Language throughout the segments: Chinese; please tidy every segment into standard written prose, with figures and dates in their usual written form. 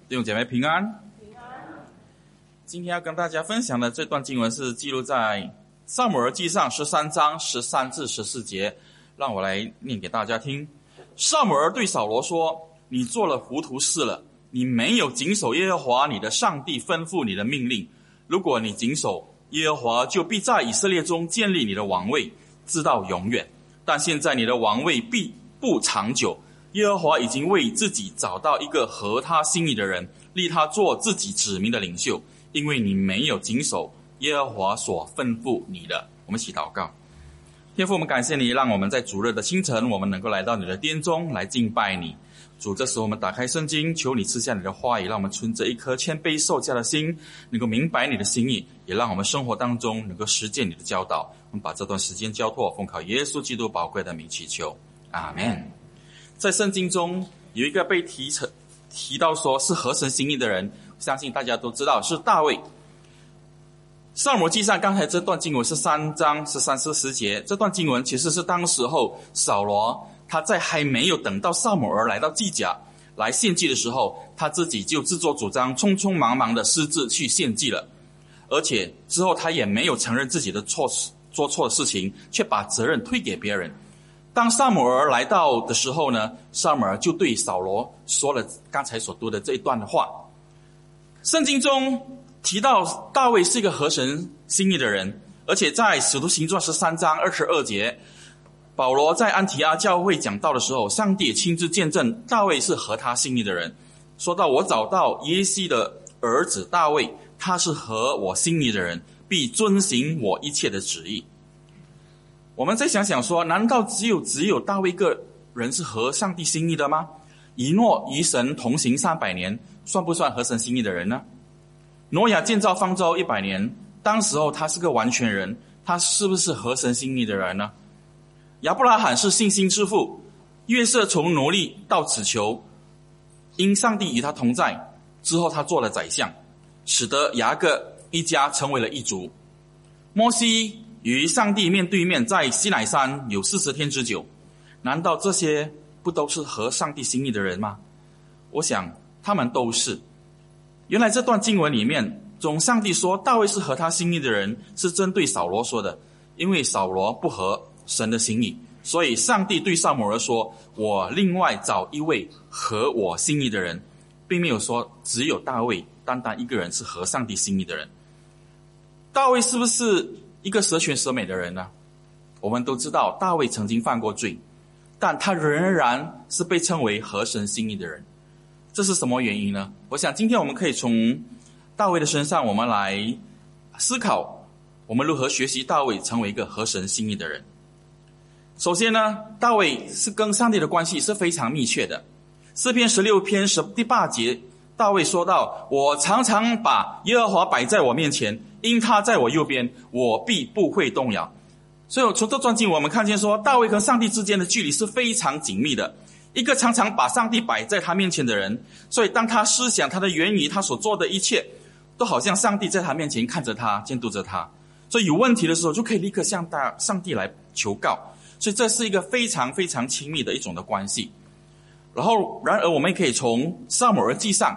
弟兄姐妹平安。今天要跟大家分享的这段经文是记录在撒母耳记上13章13至14节，让我来念给大家听。撒母耳对扫罗说：你做了糊涂事了，你没有谨守耶和华你的上帝吩咐你的命令。如果你谨守，耶和华就必在以色列中建立你的王位，直到永远。但现在你的王位必不长久，耶和华已经为自己找到一个合他心意的人，立他做自己子民的领袖，因为你没有谨守耶和华所吩咐你的。我们一起祷告。天父，我们感谢你，让我们在主日的清晨，我们能够来到你的殿中来敬拜你。主，这时候我们打开圣经，求你赐下你的话语，让我们存着一颗谦卑受教的心，能够明白你的心意，也让我们生活当中能够实践你的教导。我们把这段时间交托，奉靠耶稣基督宝贵的名祈求，阿们。在圣经中有一个被提到说是合神心意的人，相信大家都知道是大卫。撒母耳记上刚才这段经文是3章13至10节，这段经文其实是当时候扫罗他在还没有等到撒母耳来到祭甲来献祭的时候，他自己就自作主张，匆匆忙忙的私自去献祭了，而且之后他也没有承认自己的做错的事情，却把责任推给别人。当撒母耳来到的时候呢，撒母耳就对扫罗说了刚才所读的这一段的话。圣经中提到大卫是一个合神心意的人，而且在使徒行传13章22节，保罗在安提阿教会讲道的时候，上帝也亲自见证大卫是合他心意的人，说到我找到耶西的儿子大卫，他是合我心意的人，必遵行我一切的旨意。我们再想想说，难道只有大卫一个人是合上帝心意的吗？以诺与神同行300年，算不算合神心意的人呢？挪亚建造方舟100年，当时候他是个完全人，他是不是合神心意的人呢？亚伯拉罕是信心之父，约瑟从奴隶到此囚，因上帝与他同在，之后他做了宰相，使得雅各一家成为了一族。摩西与上帝面对面在西乃山有40天之久，难道这些不都是合上帝心意的人吗？我想他们都是。原来这段经文里面中，上帝说大卫是合他心意的人，是针对扫罗说的，因为扫罗不合神的心意，所以上帝对撒母耳说，我另外找一位合我心意的人，并没有说只有大卫单单一个人是合上帝心意的人。大卫是不是一个十全十美的人呢？我们都知道大卫曾经犯过罪，但他仍然是被称为合神心意的人。这是什么原因呢？我想今天我们可以从大卫的身上，我们来思考我们如何学习大卫成为一个合神心意的人。首先呢，大卫是跟上帝的关系是非常密切的。诗篇16篇第8节，大卫说到，我常常把耶和华摆在我面前，因他在我右边，我必不会动摇。所以从这段经文我们看见说，大卫跟上帝之间的距离是非常紧密的。一个常常把上帝摆在他面前的人，所以当他思想他的言语，他所做的一切都好像上帝在他面前看着他，监督着他，所以有问题的时候就可以立刻向上帝来求告。所以这是一个非常非常亲密的一种的关系。然而我们也可以从撒母耳记上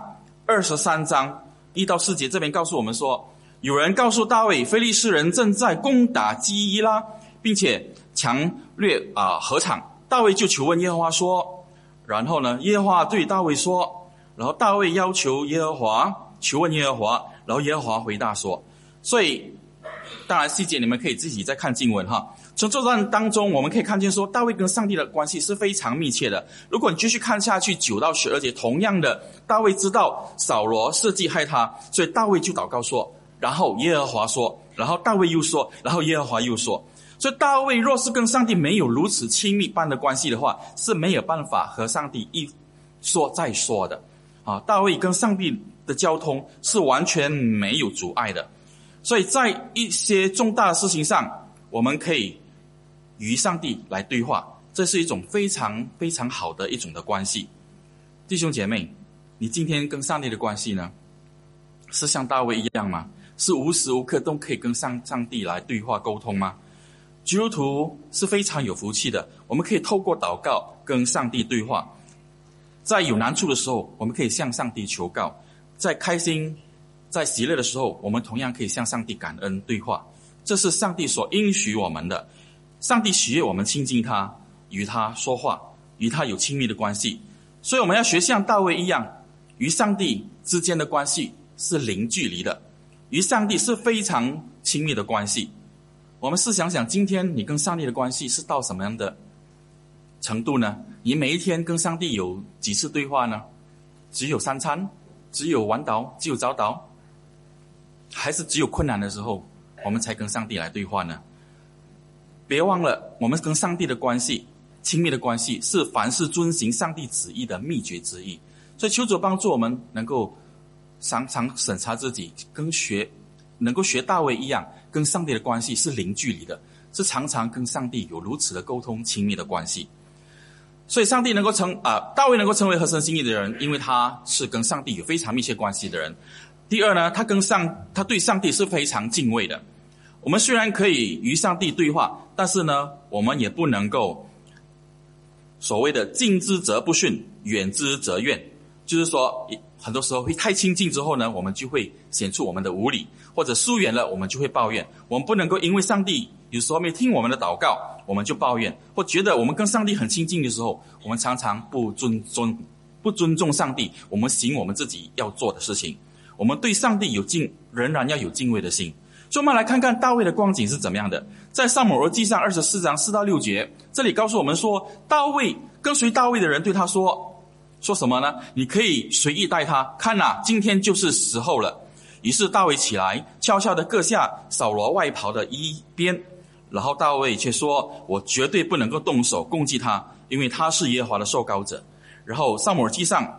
23章1到4节这边告诉我们说，有人告诉大卫，非利士人正在攻打基伊拉，并且强掠禾场。大卫就求问耶和华说，然后呢，耶和华对大卫说，然后大卫要求耶和华，求问耶和华，然后耶和华回答说。所以当然细节你们可以自己再看经文哈。从这段当中我们可以看见说，大卫跟上帝的关系是非常密切的。如果你继续看下去9到12节，同样的，大卫知道扫罗设计害他，所以大卫就祷告说，然后耶和华说，然后大卫又说，然后耶和华又说。所以大卫若是跟上帝没有如此亲密般的关系的话，是没有办法和上帝一说再说的。大卫跟上帝的交通是完全没有阻碍的。所以在一些重大的事情上，我们可以与上帝来对话，这是一种非常非常好的一种的关系。弟兄姐妹，你今天跟上帝的关系呢，是像大卫一样吗？是无时无刻都可以跟上帝来对话沟通吗？基督徒是非常有福气的，我们可以透过祷告跟上帝对话。 在有难处的时候，我们可以向上帝求告；在开心、在喜乐的时候，我们同样可以向上帝感恩对话。这是上帝所应许我们的。上帝喜悦我们亲近他，与他说话，与他有亲密的关系。所以我们要学像大卫一样，与上帝之间的关系是零距离的，与上帝是非常亲密的关系。我们试想想，今天你跟上帝的关系是到什么样的程度呢？你每一天跟上帝有几次对话呢？只有3餐？只有晚祷？只有早祷？还是只有困难的时候我们才跟上帝来对话呢？别忘了，我们跟上帝的关系，亲密的关系，是凡事遵行上帝旨意的秘诀之一。所以求主帮助我们能够常常审查自己，能够学大卫一样，跟上帝的关系是零距离的，是常常跟上帝有如此的沟通亲密的关系。所以大卫能够成为合神心意的人，因为他是跟上帝有非常密切关系的人。第二呢，他对上帝是非常敬畏的。我们虽然可以与上帝对话，但是呢，我们也不能够所谓的近之则不逊，远之则怨。就是说很多时候会太亲近之后呢，我们就会显出我们的无理，或者疏远了我们就会抱怨。我们不能够因为上帝有时候没听我们的祷告，我们就抱怨，或觉得我们跟上帝很亲近的时候，我们常常不尊重上帝，我们行我们自己要做的事情。我们对上帝仍然要有敬畏的心。所以我们来看看大卫的光景是怎么样的。在撒母耳记上24章4到6节，这里告诉我们说，跟随大卫的人对他说什么呢？你可以随意待他，看啊，今天就是时候了。于是大卫起来，悄悄地割下扫罗外袍的一边，然后大卫却说，我绝对不能够动手攻击他，因为他是耶和华的受膏者。然后撒母耳记上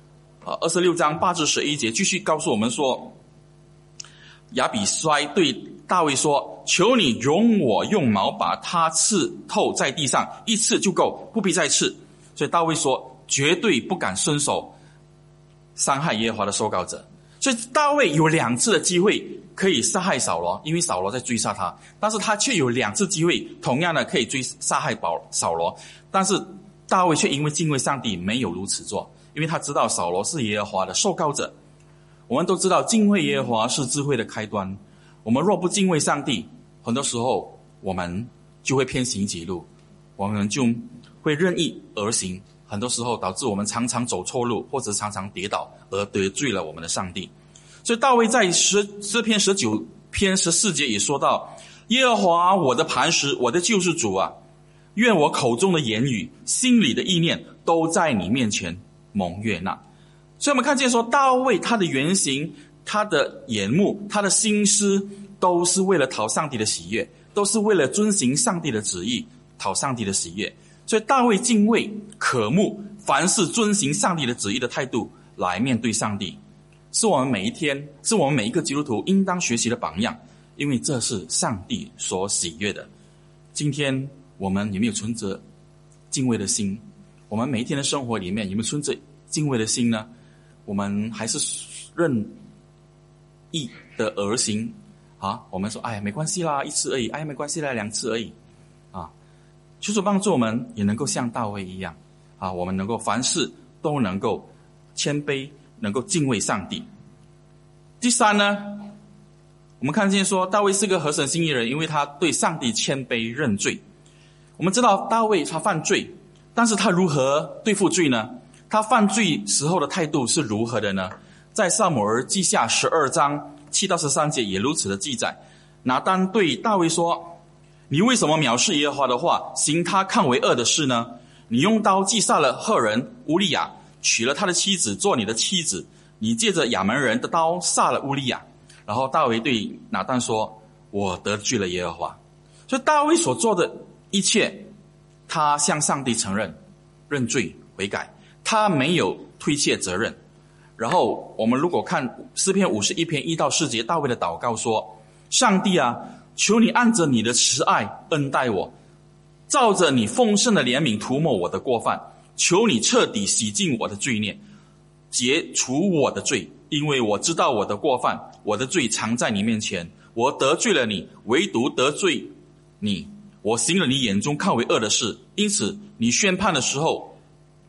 26章8至11节继续告诉我们说，亚比衰对大卫说，求你容我用矛把他刺透在地上，一刺就够，不必再刺。所以大卫说，绝对不敢伸手伤害耶和华的受膏者。所以大卫有2次的机会可以杀害扫罗，因为扫罗在追杀他，但是他却有2次机会同样的可以杀害扫罗，但是大卫却因为敬畏上帝没有如此做，因为他知道扫罗是耶和华的受膏者。我们都知道敬畏耶和华是智慧的开端，我们若不敬畏上帝，很多时候我们就会偏行己路，我们就会任意而行，很多时候导致我们常常走错路，或者常常跌倒而得罪了我们的上帝。所以大卫在诗篇19篇14节也说到，耶和华我的磐石，我的救世主啊，愿我口中的言语，心里的意念都在你面前蒙悦纳。所以我们看见说，大卫他的原型，他的眼目，他的心思，都是为了讨上帝的喜悦，都是为了遵行上帝的旨意，讨上帝的喜悦。所以大卫敬畏、渴慕，凡事遵行上帝的旨意的态度来面对上帝，是我们每一个基督徒应当学习的榜样，因为这是上帝所喜悦的。今天我们有没有存着敬畏的心？我们每一天的生活里面有没有存着敬畏的心呢？我们还是任意的而行啊？我们说，哎，没关系啦，1次而已，哎，没关系啦，2次而已啊。求主帮助我们也能够像大卫一样啊，我们能够凡事都能够谦卑，能够敬畏上帝。第3呢，我们看见说大卫是个合神心意人，因为他对上帝谦卑认罪。我们知道大卫他犯罪，但是他如何对付罪呢？他犯罪时候的态度是如何的呢？在撒母耳记下12章7到13节也如此的记载。拿单对大卫说，你为什么藐视耶和华的话，行他看为恶的事呢？你用刀击杀了赫人乌利亚，娶了他的妻子做你的妻子，你借着亚门人的刀杀了乌利亚。然后大卫对拿单说，我得罪了耶和华。所以大卫所做的一切，他向上帝承认、认罪、悔改，他没有推卸责任。然后我们如果看诗篇51篇1到4节，大卫的祷告说，上帝啊，求你按着你的慈爱恩待我，照着你丰盛的怜悯涂抹我的过犯，求你彻底洗净我的罪孽，解除我的罪，因为我知道我的过犯，我的罪藏在你面前，我得罪了你，唯独得罪你，我行了你眼中看为恶的事，因此你宣判的时候，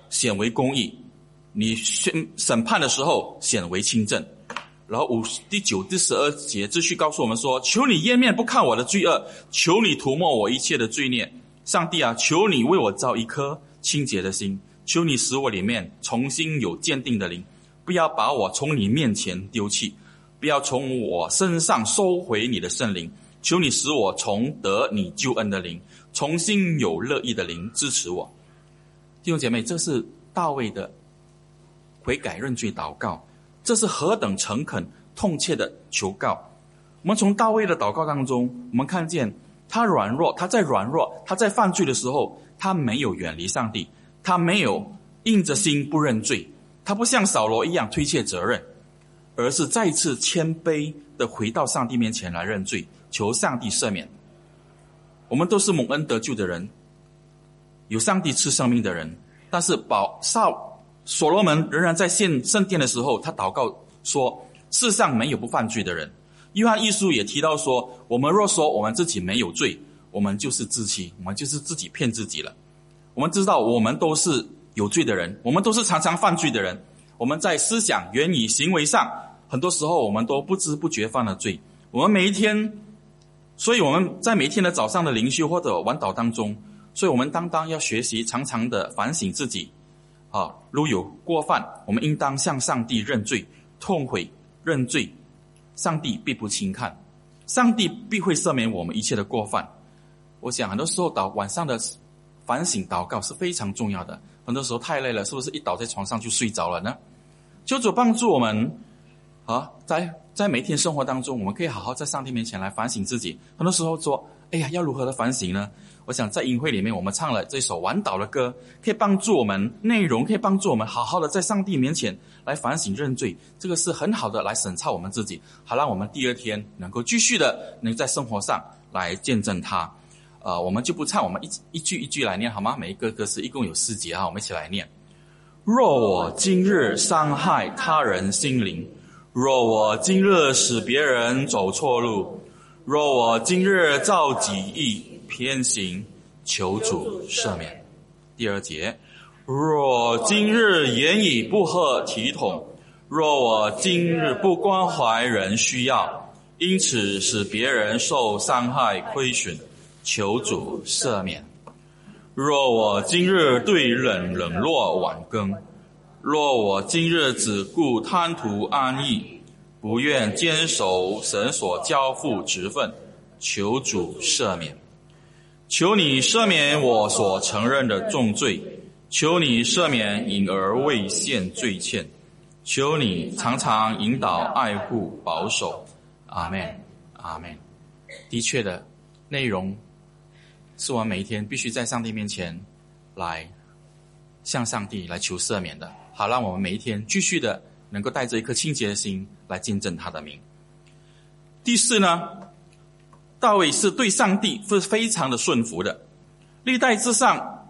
显为公义，你审判的时候显为清正。然后第9、第12节继续告诉我们说，求你掩面不看我的罪恶，求你涂抹我一切的罪孽。上帝啊，求你为我造一颗清洁的心，求你使我里面重新有坚定的灵，不要把我从你面前丢弃，不要从我身上收回你的圣灵。求你使我重得你救恩的灵，重新有乐意的灵支持我。弟兄姐妹，这是大卫的悔改认罪祷告，这是何等诚恳痛切的求告。我们从大卫的祷告当中，我们看见他在犯罪的时候，他没有远离上帝，他没有硬着心不认罪，他不像扫罗一样推卸责任，而是再一次谦卑的回到上帝面前来认罪，求上帝赦免。我们都是蒙恩得救的人，有上帝赐生命的人，但是所罗门仍然在献圣殿的时候，他祷告说，世上没有不犯罪的人。约翰一书也提到说，我们若说我们自己没有罪，我们就是自欺，我们就是自己骗自己了。我们知道我们都是有罪的人，我们都是常常犯罪的人，我们在思想、言语、行为上，很多时候我们都不知不觉犯了罪。我们每一天，所以我们在每一天的早上的灵修或者晚祷当中，所以我们当要学习常常的反省自己如有过犯，我们应当向上帝认罪，痛悔认罪，上帝必不轻看，上帝必会赦免我们一切的过犯。我想很多时候晚上的反省祷告是非常重要的，很多时候太累了，是不是一倒在床上就睡着了呢？求主帮助我们在每一天生活当中，我们可以好好在上帝面前来反省自己。很多时候说，要如何的反省呢？我想在营会里面我们唱了这首晚祷的歌，可以帮助我们，内容可以帮助我们好好的在上帝面前来反省认罪，这个是很好的来审查我们自己，好让我们第二天能够继续的能在生活上来见证他。我们就不唱，我们一句一句来念好吗？每一个歌词一共有4节我们一起来念。若我今日伤害他人心灵，若我今日使别人走错路，若我今日造己意偏行，求主赦免。第2节，若今日言语不合体统，若我今日不关怀人需要，因此使别人受伤害亏损，求主赦免。若我今日对人冷落晚更，若我今日只顾贪图安逸，不愿坚守神所交付职分，求主赦免。求你赦免我所承认的重罪，求你赦免隐而未现罪愆，求你常常引导爱护保守。阿们，阿们。的确的内容是我们每一天必须在上帝面前来向上帝来求赦免的，好让我们每一天继续的能够带着一颗清洁的心来见证他的名。第4呢，大卫是对上帝是非常的顺服的。历代志上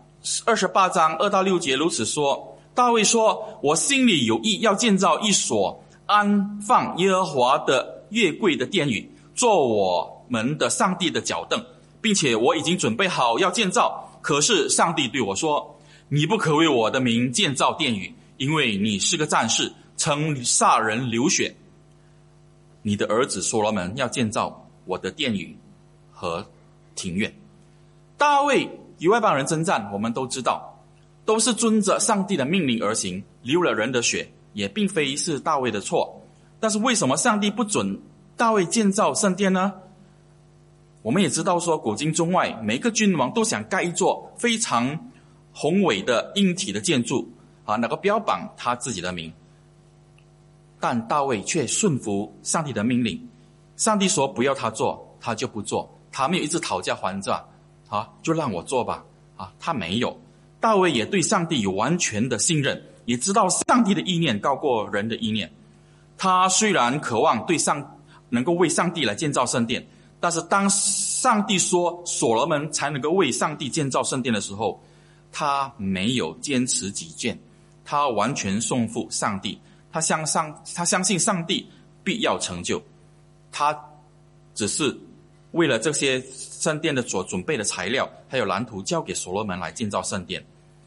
28章2到6节如此说，大卫说，我心里有意要建造一所安放耶和华的月柜的殿宇，做我们的上帝的脚凳，并且我已经准备好要建造。可是上帝对我说，你不可为我的名建造殿宇，因为你是个战士，曾杀人流血。你的儿子所罗门要建造我的殿宇和庭院。大卫与外邦人征战，我们都知道，都是遵着上帝的命令而行，流了人的血，也并非是大卫的错。但是为什么上帝不准大卫建造圣殿呢？我们也知道说，古今中外每个君王都想盖一座非常宏伟的硬体的建筑能够标榜他自己的名，但大卫却顺服上帝的命令，上帝说不要他做，他就不做，他没有一直讨价还价就让我做吧他没有。大卫也对上帝有完全的信任，也知道上帝的意念高过人的意念。他虽然渴望能够为上帝来建造圣殿，但是当上帝说所罗门才能够为上帝建造圣殿的时候，他没有坚持己见，他完全顺服上帝，他相信上帝必要成就，他只是为了这些圣殿的所准备的材料还有蓝图交给所罗门来建造圣殿。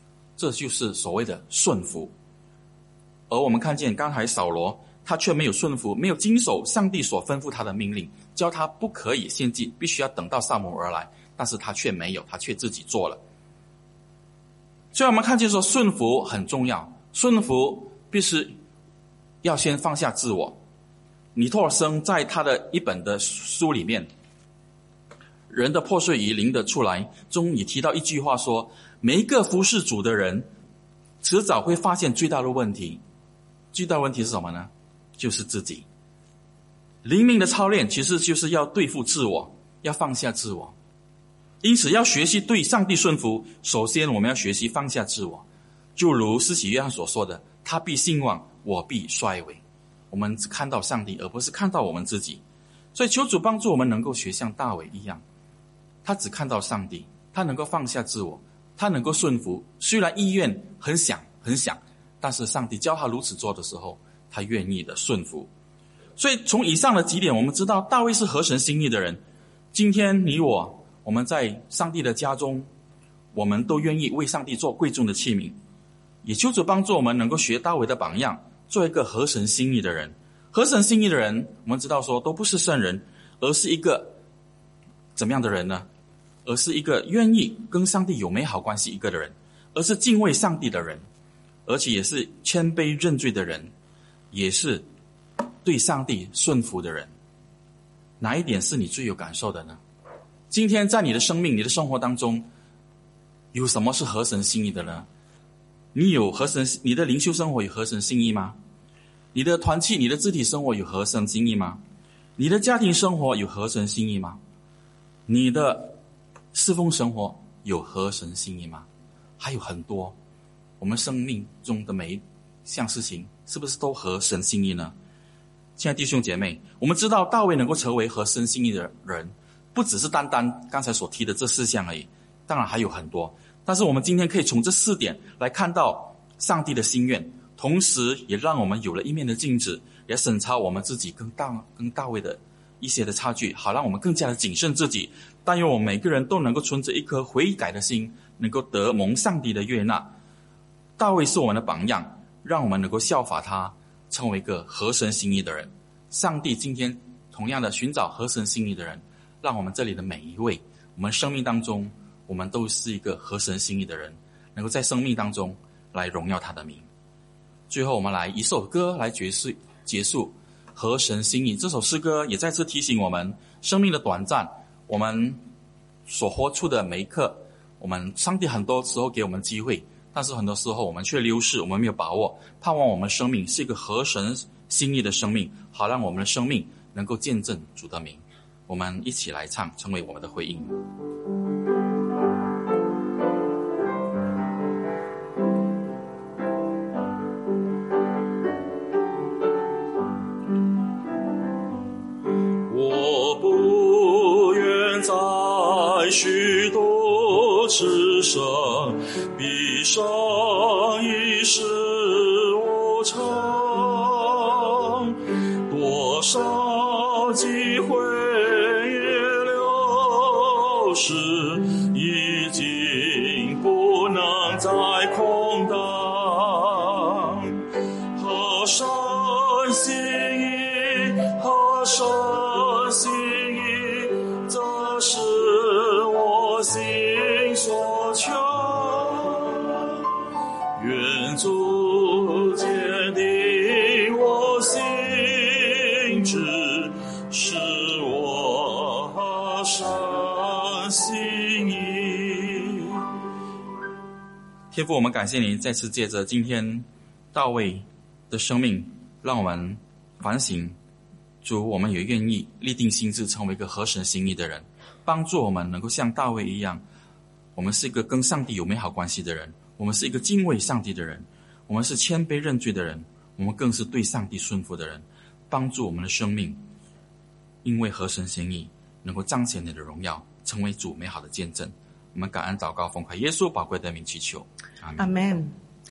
这就是所谓的顺服。而我们看见刚才扫罗他却没有顺服，没有经守上帝所吩咐他的命令，叫他不可以献祭，必须要等到撒母耳而来，但是他却没有，他却自己做了。所以我们看见说顺服很重要，顺服必须要先放下自我。尼托尔森在他的一本的书里面，人的破碎与灵的出来中也提到一句话说，每一个服侍主的人迟早会发现最大的问题，最大的问题是什么呢？就是自己。灵命的操练其实就是要对付自我，要放下自我。因此要学习对上帝顺服，首先我们要学习放下自我。就如施洗约翰所说的，他必兴旺，我必衰微。我们只看到上帝，而不是看到我们自己。所以求主帮助我们能够学像大卫一样，他只看到上帝，他能够放下自我，他能够顺服。虽然意愿很想，但是上帝教他如此做的时候，他愿意的顺服。所以从以上的几点，我们知道大卫是合神心意的人。今天你我们在上帝的家中，我们都愿意为上帝做贵重的器皿。也求主帮助我们能够学大卫的榜样，做一个合神心意的人。合神心意的人，我们知道说都不是圣人，而是一个怎么样的人呢？而是一个愿意跟上帝有美好关系一个的人，而是敬畏上帝的人，而且也是谦卑认罪的人，也是对上帝顺服的人。哪一点是你最有感受的呢？今天在你的生命、你的生活当中，有什么是合神心意的呢？你的灵修生活有合神心意吗？你的团契、你的肢体生活有合神心意吗？你的家庭生活有合神心意吗？你的侍奉生活有合神心意吗？还有很多，我们生命中的每一项事情，是不是都合神心意呢？亲爱的弟兄姐妹，我们知道大卫能够成为合神心意的人，不只是单单刚才所提的这4项而已，当然还有很多。但是我们今天可以从这4点来看到上帝的心愿，同时也让我们有了一面的镜子，也审查我们自己跟大卫的一些的差距，好让我们更加的谨慎自己。但愿我们每个人都能够存着一颗悔改的心，能够得蒙上帝的悦纳。大卫是我们的榜样，让我们能够效法他，成为一个合神心意的人。上帝今天同样的寻找合神心意的人，让我们这里的每一位，我们生命当中，我们都是一个合神心意的人，能够在生命当中来荣耀他的名。最后我们来一首歌来结束合神心意。这首诗歌也再次提醒我们，生命的短暂，我们所活出的每一刻，我们上帝很多时候给我们机会，但是很多时候我们却流失，我们没有把握。盼望我们生命是一个合神心意的生命，好让我们的生命能够见证主的名。我们一起来唱，成为我们的回应。 我不愿在许多之上闭上一世无常，多少机会也流失，已经不能再空当。合神心意，合神心意，这是我心所求。愿主坚定我心志，使我合神心意。 天父，我们感谢你再次借着今天大卫的生命，让我们反省。主，我们也愿意立定心志，成为一个合神心意的人，帮助我们能够像大卫一样，我们是一个跟上帝有美好关系的人，我们是一个敬畏上帝的人，我们是谦卑认罪的人，我们更是对上帝顺服的人。帮助我们的生命因为合神心意，能够彰显你的荣耀，成为主美好的见证。我们感恩祷告，奉靠耶稣宝贵的名祈求，阿们。 阿们。